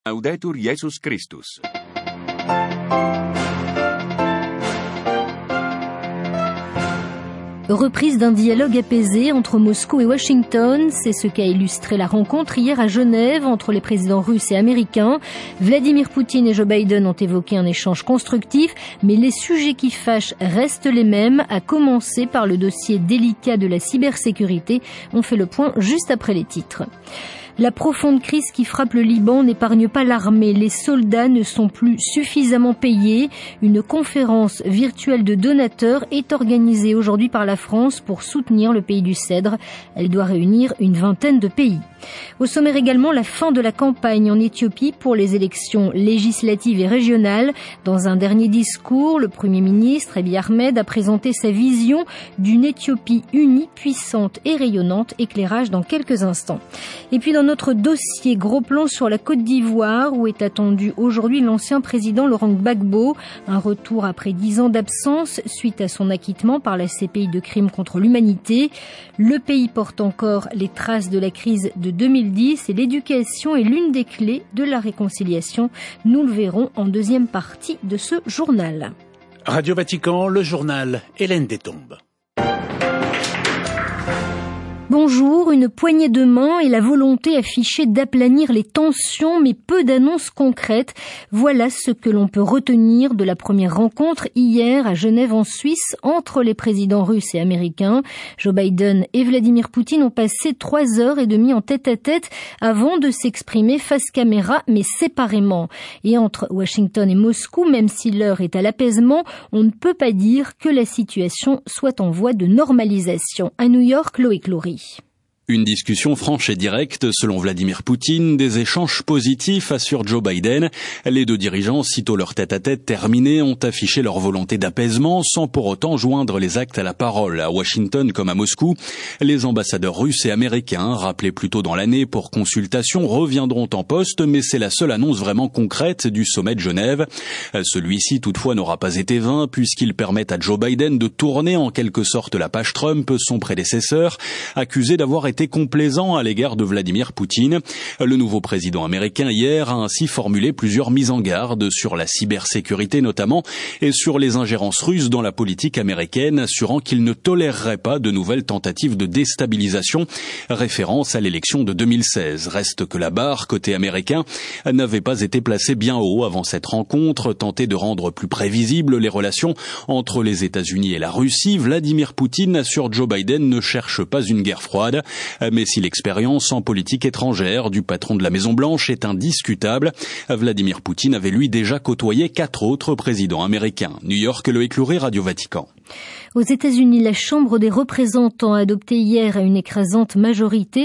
Laudetur Jesus Christus. Reprise d'un dialogue apaisé entre Moscou et Washington, c'est ce qu'a illustré la rencontre hier à Genève entre les présidents russes et américains. Vladimir Poutine et Joe Biden ont évoqué un échange constructif, mais les sujets qui fâchent restent les mêmes, à commencer par le dossier délicat de la cybersécurité. On fait le point juste après les titres. La profonde crise qui frappe le Liban n'épargne pas l'armée. Les soldats ne sont plus suffisamment payés. Une conférence virtuelle de donateurs est organisée aujourd'hui par la France pour soutenir le pays du Cèdre. Elle doit réunir une vingtaine de pays. Au sommaire également, la fin de la campagne en Éthiopie pour les élections législatives et régionales. Dans un dernier discours, le Premier ministre Abiy Ahmed a présenté sa vision d'une Éthiopie unie, puissante et rayonnante. Éclairage dans quelques instants. Et puis dans notre dossier, gros plan sur la Côte d'Ivoire où est attendu aujourd'hui l'ancien président Laurent Gbagbo. Un retour après 10 ans d'absence suite à son acquittement par la CPI de crimes contre l'humanité. Le pays porte encore les traces de la crise de 2010 et l'éducation est l'une des clés de la réconciliation. Nous le verrons en deuxième partie de ce journal. Radio Vatican, le journal, Hélène Détombe. Bonjour, une poignée de main et la volonté affichée d'aplanir les tensions, mais peu d'annonces concrètes. Voilà ce que l'on peut retenir de la première rencontre hier à Genève en Suisse entre les présidents russes et américains. Joe Biden et Vladimir Poutine ont passé 3h30 en tête-à-tête avant de s'exprimer face caméra, mais séparément. Et entre Washington et Moscou, même si l'heure est à l'apaisement, on ne peut pas dire que la situation soit en voie de normalisation. À New York, Loïc Loury. Une discussion franche et directe selon Vladimir Poutine, des échanges positifs assure Joe Biden. Les deux dirigeants, sitôt leur tête-à-tête terminé, ont affiché leur volonté d'apaisement sans pour autant joindre les actes à la parole. À Washington comme à Moscou, les ambassadeurs russes et américains, rappelés plus tôt dans l'année pour consultation, reviendront en poste, mais c'est la seule annonce vraiment concrète du sommet de Genève. Celui-ci toutefois n'aura pas été vain puisqu'il permet à Joe Biden de tourner en quelque sorte la page Trump, son prédécesseur, accusé d'avoir été complaisant à l'égard de Vladimir Poutine. Le nouveau président américain hier a ainsi formulé plusieurs mises en garde sur la cybersécurité notamment et sur les ingérences russes dans la politique américaine, assurant qu'il ne tolérerait pas de nouvelles tentatives de déstabilisation, référence à l'élection de 2016. Reste que la barre côté américain n'avait pas été placée bien haut avant cette rencontre, tentée de rendre plus prévisibles les relations entre les États-Unis et la Russie. Vladimir Poutine assure Joe Biden ne cherche pas une guerre froide. Mais si l'expérience en politique étrangère du patron de la Maison-Blanche est indiscutable, Vladimir Poutine avait lui déjà côtoyé 4 autres présidents américains. New York, Loïc Loury, Radio Vatican. Aux États-Unis, la Chambre des représentants a adopté hier à une écrasante majorité,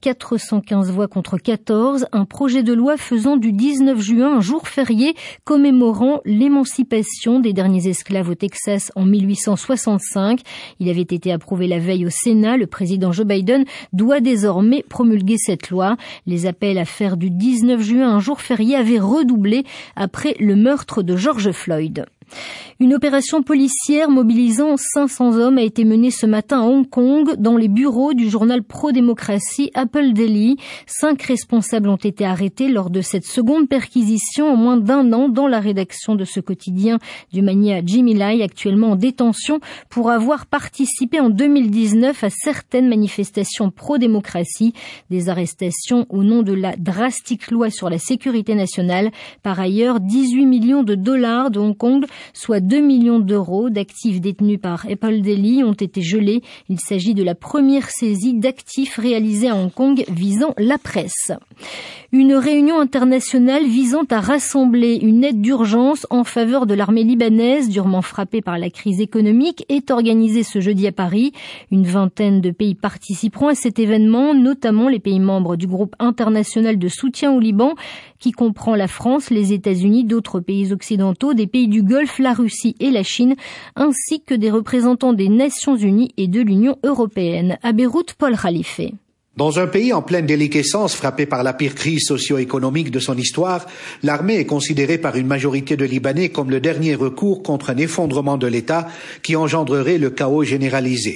415 voix contre 14, un projet de loi faisant du 19 juin un jour férié commémorant l'émancipation des derniers esclaves au Texas en 1865. Il avait été approuvé la veille au Sénat. Le président Joe Biden doit désormais promulguer cette loi. Les appels à faire du 19 juin un jour férié avaient redoublé après le meurtre de George Floyd. Une opération policière mobilisant 500 hommes a été menée ce matin à Hong Kong dans les bureaux du journal pro-démocratie Apple Daily. 5 responsables ont été arrêtés lors de cette seconde perquisition en moins d'1 an dans la rédaction de ce quotidien du magnat Jimmy Lai, actuellement en détention pour avoir participé en 2019 à certaines manifestations pro-démocratie. Des arrestations au nom de la drastique loi sur la sécurité nationale. Par ailleurs, 18 millions de dollars de Hong Kong, soit 2 millions d'euros d'actifs détenus par Apple Daily ont été gelés. Il s'agit de la première saisie d'actifs réalisée à Hong Kong visant la presse. Une réunion internationale visant à rassembler une aide d'urgence en faveur de l'armée libanaise durement frappée par la crise économique est organisée ce jeudi à Paris. Une vingtaine de pays participeront à cet événement, notamment les pays membres du groupe international de soutien au Liban qui comprend la France, les États-Unis, d'autres pays occidentaux, des pays du Golfe, la Russie et la Chine, ainsi que des représentants des Nations Unies et de l'Union européenne. À Beyrouth, Paul Khalife. Dans un pays en pleine déliquescence, frappé par la pire crise socio-économique de son histoire, l'armée est considérée par une majorité de Libanais comme le dernier recours contre un effondrement de l'État qui engendrerait le chaos généralisé.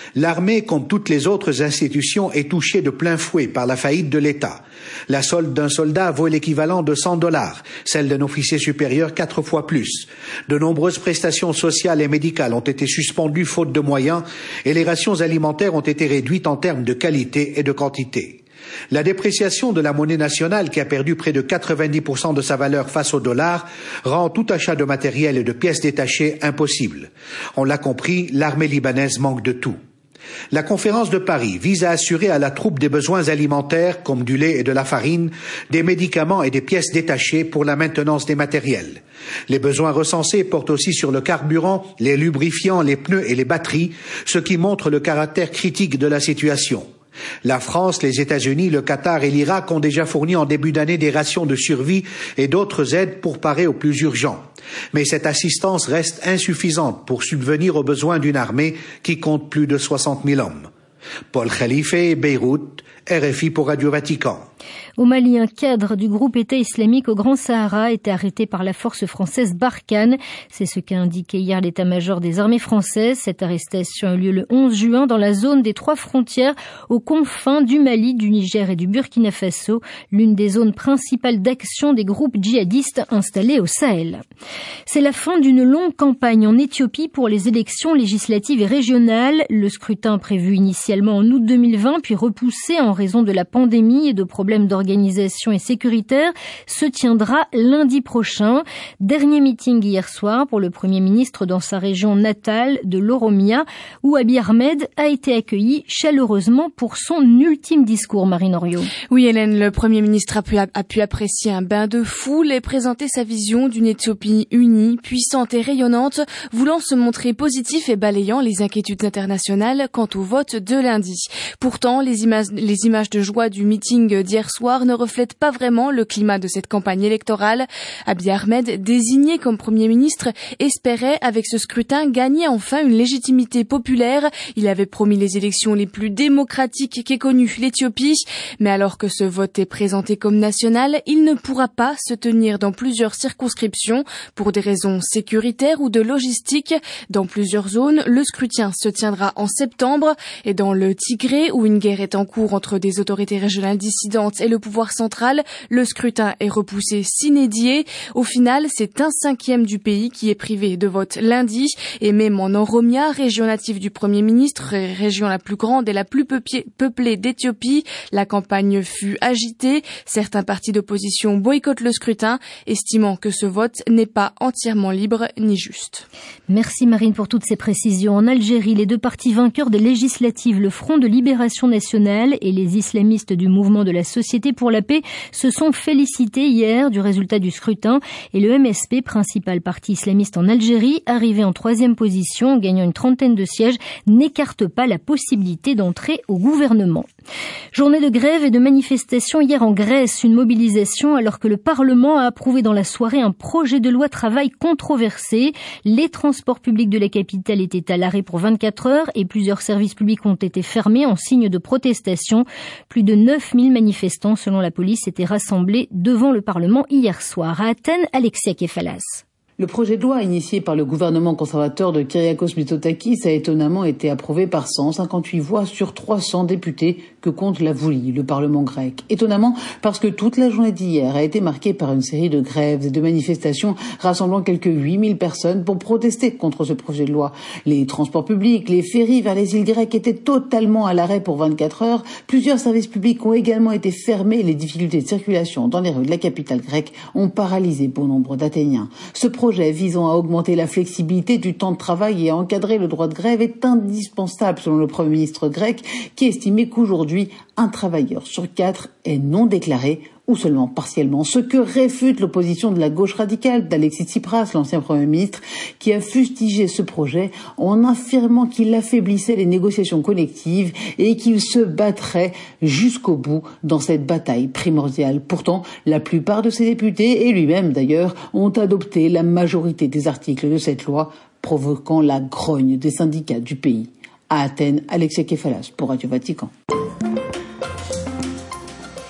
L'armée, comme toutes les autres institutions, est touchée de plein fouet par la faillite de l'État. La solde d'un soldat vaut l'équivalent de $100, celle d'un officier supérieur 4 fois plus. De nombreuses prestations sociales et médicales ont été suspendues faute de moyens et les rations alimentaires ont été réduites en termes de qualité et de quantité. La dépréciation de la monnaie nationale, qui a perdu près de 90% de sa valeur face au dollar, rend tout achat de matériel et de pièces détachées impossible. On l'a compris, l'armée libanaise manque de tout. La conférence de Paris vise à assurer à la troupe des besoins alimentaires, comme du lait et de la farine, des médicaments et des pièces détachées pour la maintenance des matériels. Les besoins recensés portent aussi sur le carburant, les lubrifiants, les pneus et les batteries, ce qui montre le caractère critique de la situation. La France, les États-Unis, le Qatar et l'Irak ont déjà fourni en début d'année des rations de survie et d'autres aides pour parer au plus urgent. Mais cette assistance reste insuffisante pour subvenir aux besoins d'une armée qui compte plus de 60 000 hommes. Paul Khalife, Beyrouth, RFI pour Radio Vatican. Au Mali, un cadre du groupe État islamique au Grand Sahara a été arrêté par la force française Barkhane. C'est ce qu'a indiqué hier l'état-major des armées françaises. Cette arrestation a eu lieu le 11 juin dans la zone des 3 frontières aux confins du Mali, du Niger et du Burkina Faso, l'une des zones principales d'action des groupes djihadistes installés au Sahel. C'est la fin d'une longue campagne en Éthiopie pour les élections législatives et régionales. Le scrutin prévu initialement en août 2020 puis repoussé en raison de la pandémie et de problèmes d'organisation et sécuritaire se tiendra lundi prochain. Dernier meeting hier soir pour le Premier ministre dans sa région natale de l'Oromia, où Abiy Ahmed a été accueilli chaleureusement pour son ultime discours, Marine Henriot. Oui, Hélène, le Premier ministre a pu apprécier un bain de foule et présenter sa vision d'une Éthiopie unie, puissante et rayonnante, voulant se montrer positif et balayant les inquiétudes internationales quant au vote de lundi. Pourtant, les images de joie du meeting d'hier soir ne reflètent pas vraiment le climat de cette campagne électorale. Abiy Ahmed, désigné comme Premier ministre, espérait avec ce scrutin gagner enfin une légitimité populaire. Il avait promis les élections les plus démocratiques qu'ait connues l'Éthiopie. Mais alors que ce vote est présenté comme national, il ne pourra pas se tenir dans plusieurs circonscriptions pour des raisons sécuritaires ou de logistique. Dans plusieurs zones, le scrutin se tiendra en septembre et dans le Tigré, où une guerre est en cours entre des autorités régionales dissidentes et le pouvoir central, le scrutin est repoussé sine die. Au final, c'est 1/5 du pays qui est privé de vote lundi. Et même en Oromia, région native du Premier ministre, région la plus grande et la plus peuplée d'Éthiopie, la campagne fut agitée. Certains partis d'opposition boycottent le scrutin, estimant que ce vote n'est pas entièrement libre ni juste. Merci Marine pour toutes ces précisions. En Algérie, les 2 partis vainqueurs des législatives, le Front de Libération Nationale et les islamistes du Mouvement de la Société pour la paix, se sont félicités hier du résultat du scrutin et le MSP, principal parti islamiste en Algérie, arrivé en 3e position en gagnant une 30aine de sièges, n'écarte pas la possibilité d'entrer au gouvernement. Journée de grève et de manifestation hier en Grèce, une mobilisation alors que le Parlement a approuvé dans la soirée un projet de loi travail controversé. Les transports publics de la capitale étaient à l'arrêt pour 24 heures et plusieurs services publics ont été fermés en signe de protestation. Plus de 9000 manifestants, selon la police, étaient rassemblés devant le Parlement hier soir. À Athènes, Alexia Kefalas. Le projet de loi initié par le gouvernement conservateur de Kyriakos Mitsotakis a étonnamment été approuvé par 158 voix sur 300 députés que compte la Voulie, le Parlement grec. Étonnamment parce que toute la journée d'hier a été marquée par une série de grèves et de manifestations rassemblant quelques 8000 personnes pour protester contre ce projet de loi. Les transports publics, les ferries vers les îles grecques étaient totalement à l'arrêt pour 24 heures. Plusieurs services publics ont également été fermés et les difficultés de circulation dans les rues de la capitale grecque ont paralysé bon nombre d'Athéniens. Ce projet visant à augmenter la flexibilité du temps de travail et à encadrer le droit de grève est indispensable selon le Premier ministre grec qui estimait qu'aujourd'hui, un travailleur sur 4 est non déclaré ou seulement partiellement, ce que réfute l'opposition de la gauche radicale d'Alexis Tsipras, l'ancien Premier ministre, qui a fustigé ce projet en affirmant qu'il affaiblissait les négociations collectives et qu'il se battrait jusqu'au bout dans cette bataille primordiale. Pourtant, la plupart de ses députés, et lui-même d'ailleurs, ont adopté la majorité des articles de cette loi, provoquant la grogne des syndicats du pays. À Athènes, Alexia Kefalas pour Radio Vatican.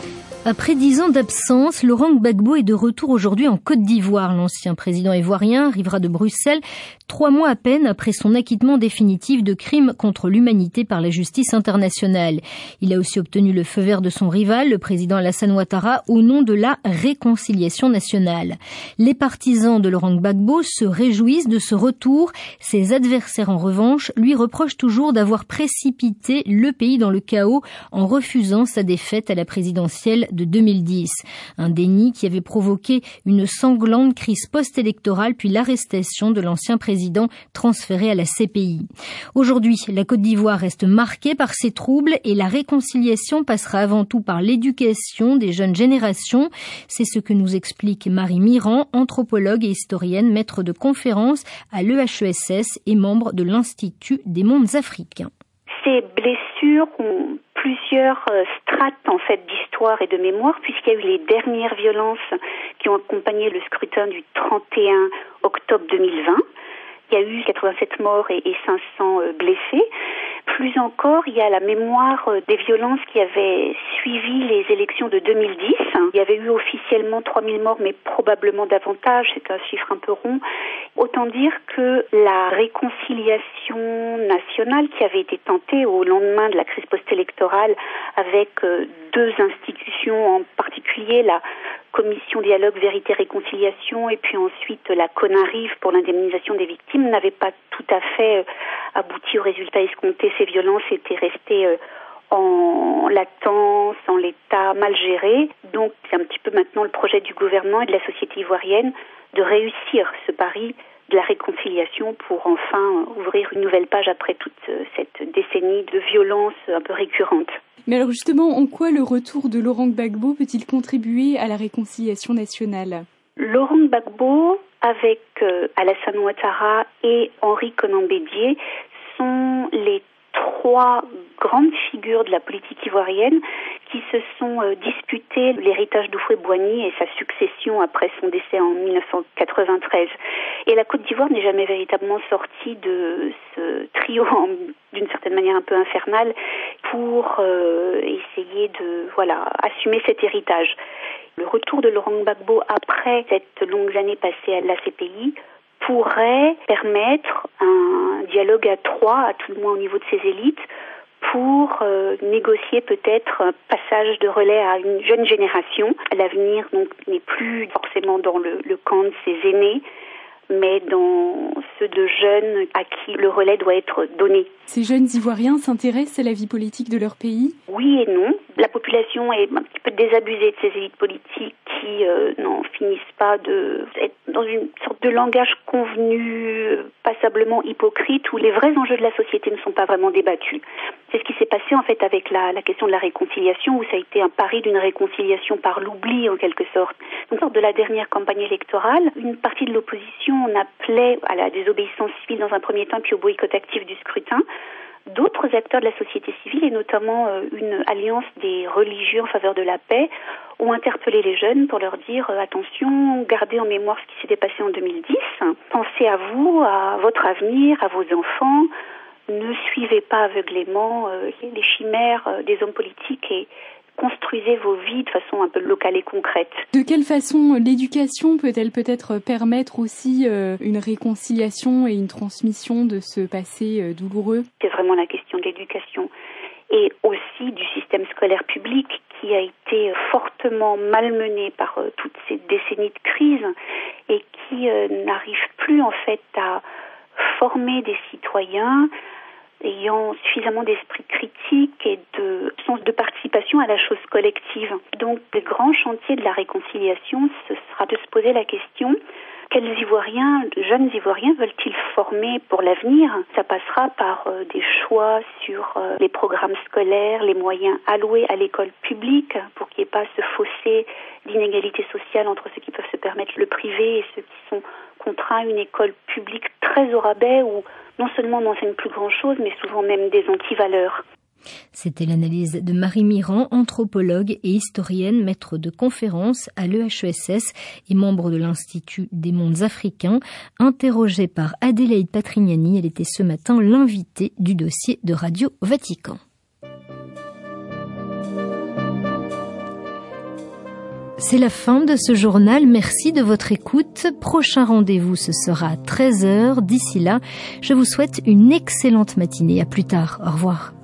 Après 10 ans d'absence, Laurent Gbagbo est de retour aujourd'hui en Côte d'Ivoire. L'ancien président ivoirien arrivera de Bruxelles 3 mois à peine après son acquittement définitif de crimes contre l'humanité par la justice internationale. Il a aussi obtenu le feu vert de son rival, le président Alassane Ouattara, au nom de la réconciliation nationale. Les partisans de Laurent Gbagbo se réjouissent de ce retour. Ses adversaires, en revanche, lui reprochent toujours d'avoir précipité le pays dans le chaos en refusant sa défaite à la présidentielle de 2010. Un déni qui avait provoqué une sanglante crise post-électorale puis l'arrestation de l'ancien président transféré à la CPI. Aujourd'hui, la Côte d'Ivoire reste marquée par ces troubles et la réconciliation passera avant tout par l'éducation des jeunes générations. C'est ce que nous explique Marie Mirand, anthropologue et historienne, maître de conférences à l'EHESS et membre de l'Institut des mondes africains. Ces blessures ont plusieurs strates en fait d'histoire et de mémoire, puisqu'il y a eu les dernières violences qui ont accompagné le scrutin du 31 octobre 2020. Il y a eu 87 morts et 500 blessés. Plus encore, il y a la mémoire des violences qui avaient suivi les élections de 2010. Il y avait eu officiellement 3000 morts, mais probablement davantage. C'est un chiffre un peu rond. Autant dire que la réconciliation nationale qui avait été tentée au lendemain de la crise post-électorale avec 2 institutions, en particulier la Commission Dialogue, Vérité, Réconciliation et puis ensuite la CONARIV pour l'indemnisation des victimes, n'avait pas tout à fait abouti au résultat escompté. Ces violences étaient restées en latence, en l'état mal géré. Donc c'est un petit peu maintenant le projet du gouvernement et de la société ivoirienne de réussir ce pari de la réconciliation pour enfin ouvrir une nouvelle page après toute cette décennie de violence un peu récurrente. Mais alors justement, en quoi le retour de Laurent Gbagbo peut-il contribuer à la réconciliation nationale ? Laurent Gbagbo, avec Alassane Ouattara et Henri Konan Bédié, sont les 3 grandes figures de la politique ivoirienne qui se sont disputés l'héritage d'Houphouët-Boigny et sa succession après son décès en 1993. Et la Côte d'Ivoire n'est jamais véritablement sortie de ce trio d'une certaine manière un peu infernale pour essayer de assumer cet héritage. Le retour de Laurent Gbagbo après cette longue année passée à la CPI pourrait permettre un dialogue à 3, à tout le moins au niveau de ses élites, pour négocier peut-être un passage de relais à une jeune génération. L'avenir donc n'est plus forcément dans le camp de ses aînés, mais dans ceux de jeunes à qui le relais doit être donné. Ces jeunes Ivoiriens s'intéressent à la vie politique de leur pays ? Oui et non. La population est un petit peu désabusée de ces élites politiques qui n'en finissent pas de être dans une sorte de langage convenu, passablement hypocrite, où les vrais enjeux de la société ne sont pas vraiment débattus. C'est ce qui s'est passé en fait avec la question de la réconciliation, où ça a été un pari d'une réconciliation par l'oubli en quelque sorte. Donc lors de la dernière campagne électorale, une partie de l'opposition en appelait à la désobéissance civile dans un premier temps, puis au boycott actif du scrutin. D'autres acteurs de la société civile, et notamment une alliance des religieux en faveur de la paix, ont interpellé les jeunes pour leur dire attention, gardez en mémoire ce qui s'était passé en 2010, pensez à vous, à votre avenir, à vos enfants, ne suivez pas aveuglément les chimères des hommes politiques et construisez vos vies de façon un peu locale et concrète. De quelle façon l'éducation peut-elle peut-être permettre aussi une réconciliation et une transmission de ce passé douloureux ? C'est vraiment la question de l'éducation et aussi du système scolaire public qui a été fortement malmené par toutes ces décennies de crise et qui n'arrive plus en fait à former des citoyens ayant suffisamment d'esprit critique et de sens de participation à la chose collective. Donc, le grand chantier de la réconciliation, ce sera de se poser la question quels jeunes Ivoiriens veulent-ils former pour l'avenir ? Ça passera par des choix sur les programmes scolaires, les moyens alloués à l'école publique pour qu'il n'y ait pas ce fossé d'inégalité sociale entre ceux qui peuvent se permettre le privé et ceux qui sont contraints à une école publique très au rabais où non seulement on n'enseigne plus grand-chose, mais souvent même des antivaleurs. C'était l'analyse de Marie Mirand, anthropologue et historienne, maître de conférences à l'EHESS et membre de l'Institut des mondes africains. Interrogée par Adélaïde Patrignani, elle était ce matin l'invitée du dossier de Radio Vatican. C'est la fin de ce journal. Merci de votre écoute. Prochain rendez-vous, ce sera à 13h. D'ici là, je vous souhaite une excellente matinée. À plus tard. Au revoir.